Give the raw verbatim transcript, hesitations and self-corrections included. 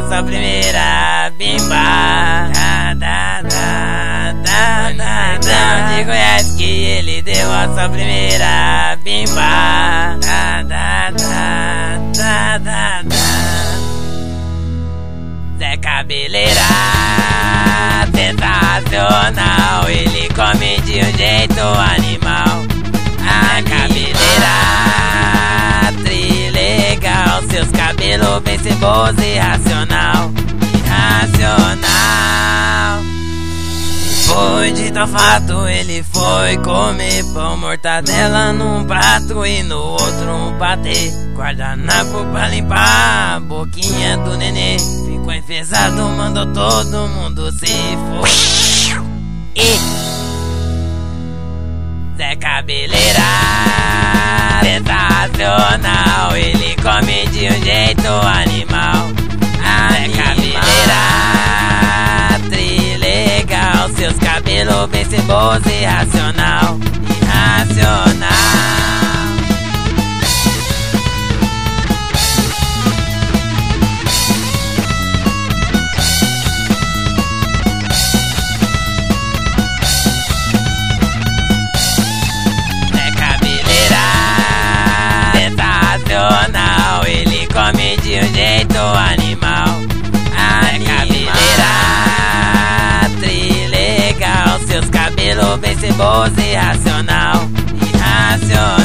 sua primeira bimba. Da, da, da, da, da, da. De Goiás que ele deu a sua primeira bimba. Da, da, da, da, da, da. Zé Cabeleira, sensacional, ele come de um jeito animal. A cabeleira, trilegal, seus cabelos bem ceboso e racional. Irracional. Foi de tal fato, ele foi comer pão, mortadela num prato e no outro um patê. Guardanapo pra limpar a boquinha do nenê. Ficou enfesado, mandou todo mundo se for. E Zé Cabeleira, sensacional, ele come de um jeito animal. Zé Cabeleira, trilegal, seus cabelos bem ceboso e racional. Irracional. Ele come de um jeito animal. A cabeleira, trilegal, seus cabelos bem ceboso e racional. Irracional.